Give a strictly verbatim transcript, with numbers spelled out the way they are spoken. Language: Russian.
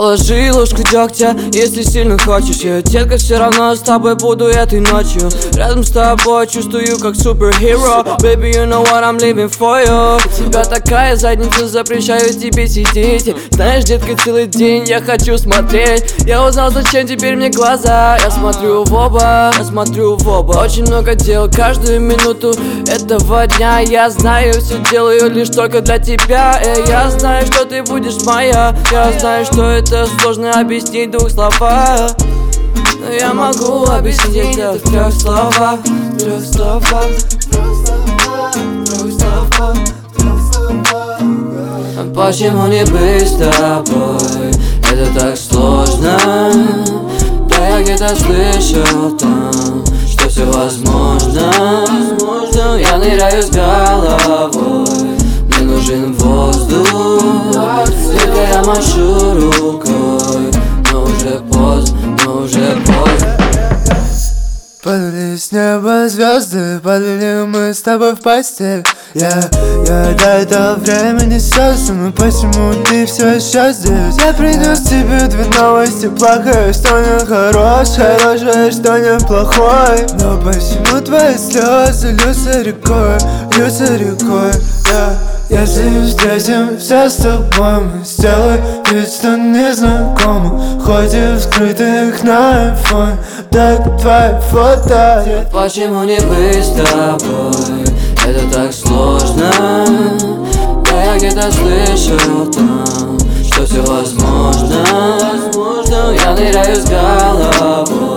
Положи ложку дегтя, если сильно хочешь. Я, детка, все равно с тобой буду этой ночью. Рядом с тобой чувствую как суперхеро. Baby, you know what I'm living for you. У тебя такая задница, запрещаю тебе сидеть. Знаешь, детка, целый день я хочу смотреть. Я узнал, зачем теперь мне глаза. Я смотрю в оба, я смотрю в оба. Очень много дел каждую минуту этого дня. Я знаю, все делаю лишь только для тебя. И я знаю, что ты будешь моя. Я знаю, что это сложно объяснить в двух словах, но я могу объяснить это в трех словах. Трех словах, трех словах. Почему не быть с тобой? Это так сложно. Да я где-то слышал там, что все возможно. Я ныряю с головой, мне нужен воздух. Только я машу рукой, но уже поздно, но уже поздно. Падали с неба звезды, падали мы с тобой в постель. Я, я до этого времени создан, но почему ты все еще здесь? Я принес тебе две новости, плохое, что не хорош, хорошее, что не плохое. Но почему твои слезы льются рекой, льются рекой, yeah. Если встретимся с тобой, мы сделаем вид, что не знакомы. Ходим в скрытых на айфон, так твои фото. Почему не быть с тобой? Это так сложно. Да я где-то слышал там, что все возможно. Я ныряю с головой,